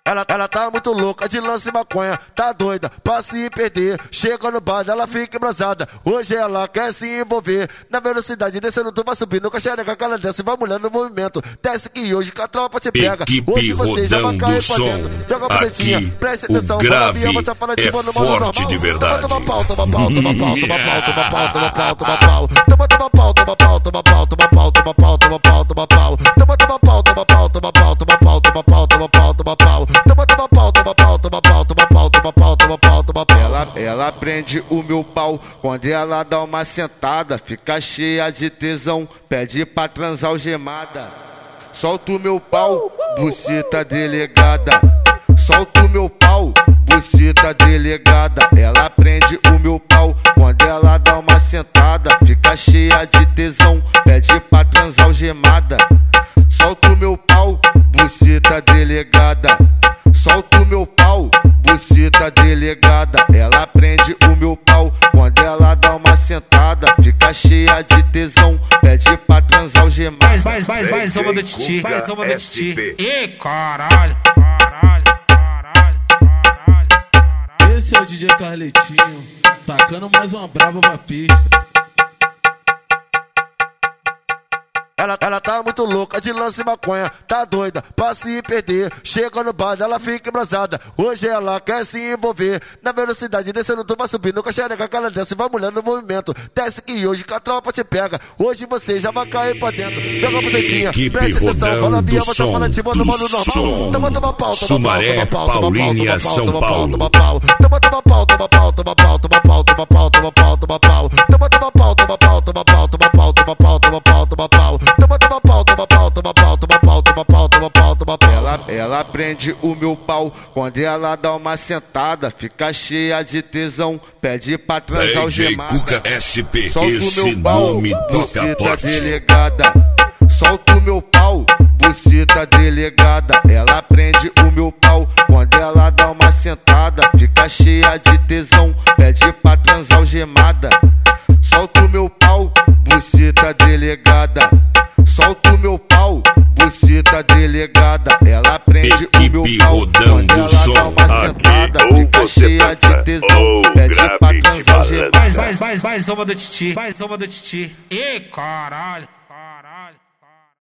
Ela tá muito louca de lance e maconha, tá doida pra se perder. Chega no bar, ela fica embrasada. Hoje ela quer se envolver. Na velocidade, descendo, tu vai subindo. Com a xereca que ela desce, vai mulher no movimento. Desce que hoje que a tropa te pega. Hoje você já vai cair pra dentro. Joga a bucetinha, preste atenção. O grave é forte de verdade. Toma pau, toma pau, toma pau, toma pau, toma pau, toma pau, toma pau. Toma pau, toma pau, toma pau, toma pau, toma pau, toma pau, toma pau. Toma pau, toma pau, toma pau, toma pau, toma pau, toma pau, toma pau. Toma pau, toma pau, toma pau, toma pau, toma pau, toma pau, toma pau. Ela prende o meu pau quando ela dá uma sentada, fica cheia de tesão, pede pra transar algemada. Solta o meu pau, buceta delegada. Solta o meu pau, buceta delegada. Ela prende o meu pau quando ela dá uma sentada, fica cheia de tesão, pede pra transar algemada. Solta o meu pau, buceta delegada. Solta o meu pau, buceta delegada. Ela prende o meu pau quando ela dá uma sentada, fica cheia de tesão, pede pra transar algemada. Vai, zoma do titi, vai, zoma do titi. Ih, caralho, caralho, caralho, caralho. Esse é o DJ Carletinho, tacando mais uma brava pra pista. Ela tá muito louca de lance e maconha, tá doida pra se perder. Chega no bar, ela fica embrasada. Hoje ela quer se envolver. Na velocidade, descendo, tu vai subindo. Com a xereca que ela desce, vai mulher no movimento. Desce que hoje que a tropa te pega. Hoje você já vai cair pra dentro. Joga a bucetinha, preste atenção. Fala via, você fala ativa no modo normal. Toma pau, Sumaré, Paulínia, São Paulo. Toma pau, toma pau, toma pau, toma pau, toma pau, toma pau, toma pau, toma pau. Toma pau, toma pau, toma pau, toma pau, toma pau, toma pau, toma pau. Toma pau, toma pau, toma pau, toma pau, toma pau, toma pau, toma pau. Ela prende o meu pau quando ela dá uma sentada, fica cheia de tesão, pede pra transar algemada. Cuca SP, solta o esse meu pau, nome toca buceta forte. delegada. Solta o meu pau, buceta delegada. Ela prende o meu pau quando ela dá uma sentada, fica cheia de tesão, pede pra transar algemada. Solta o meu pau, buceta delegada. Solta o meu pau, buceta delegada. Ela prende o meu pau quando ela dá uma sentada, fica cheia de tesão, pede pra transar algemada. Vai, zoma do titi, vai, zoma do titi. Ih, caralho, caralho.